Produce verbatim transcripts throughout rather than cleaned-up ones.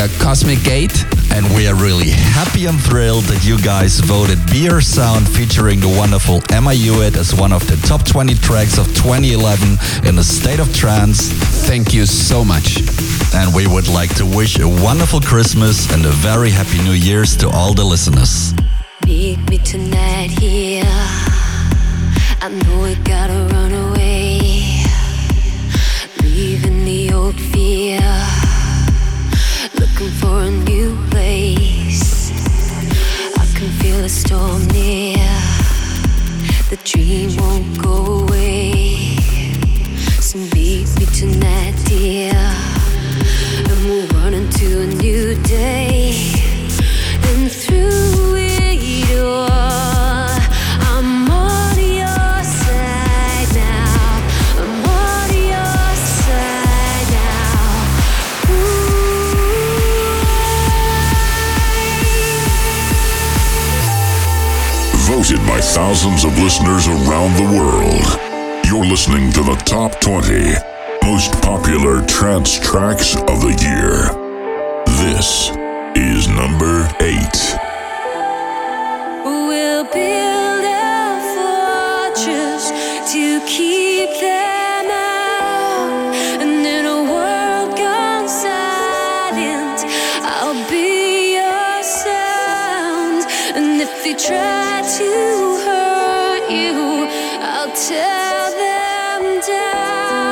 are Cosmic Gate. And we are really happy and thrilled that you guys voted Be Your Sound featuring the wonderful Emma Hewitt as one of the top twenty tracks of twenty eleven in a state of trance. Thank you so much. And we would like to wish a wonderful Christmas and a very happy New Year's to all the listeners. Meet me tonight here. I know we gotta run away, leaving the old fear, looking for a new place. I can feel a storm near, the dream won't go away. So meet me tonight, dear, and we'll run into a new day. And through it all, I'm on your side now. I'm on your side now. Voted by thousands of listeners around the world. You're listening to the top twenty most popular trance tracks of the year. This is number eight. We'll build a fortress to keep them out, and in a world gone silent, I'll be your sound. And if they try to hurt you, I'll tear them down.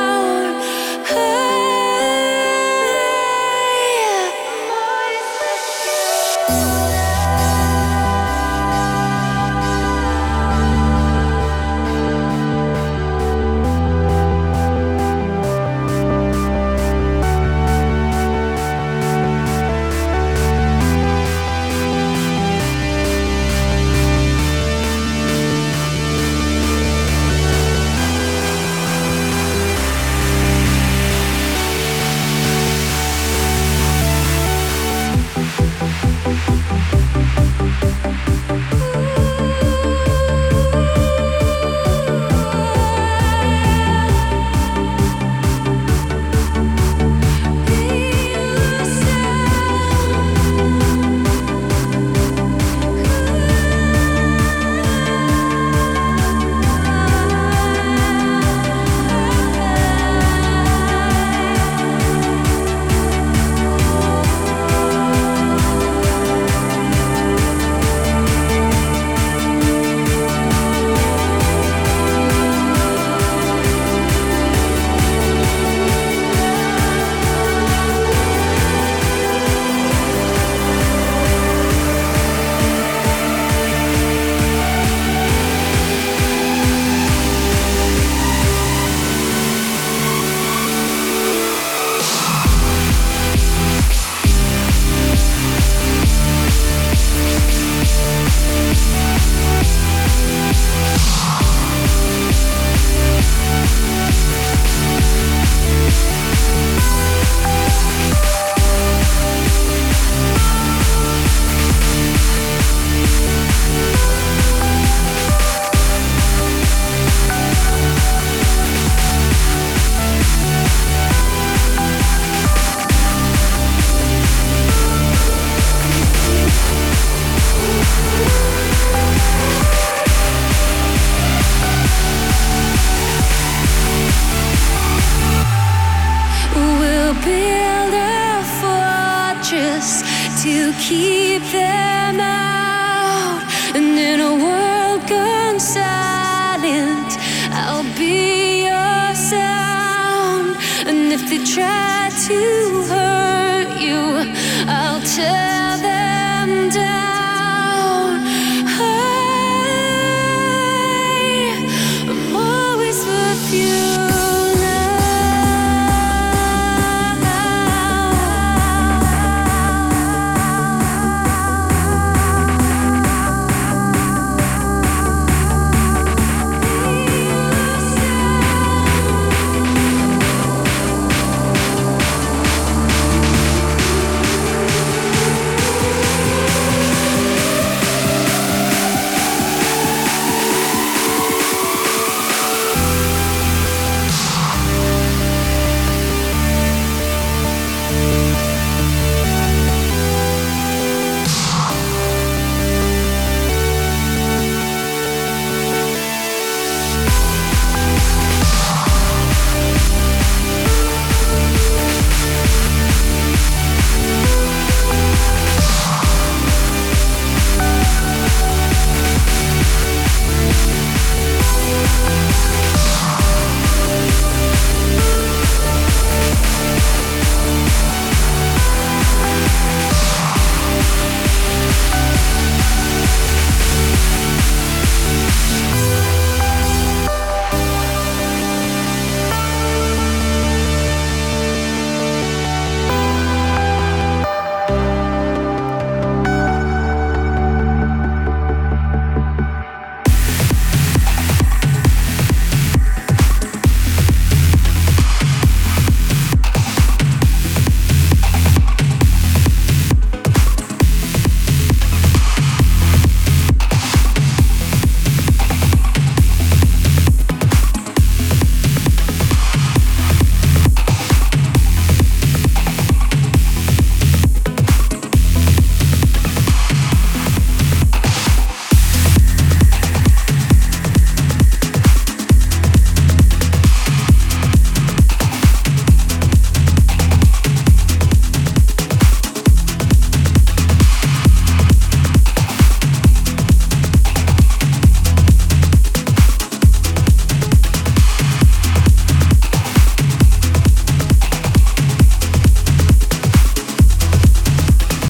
To keep them out, and in a world gone silent, I'll be your sound. And if they try to hurt you, I'll tell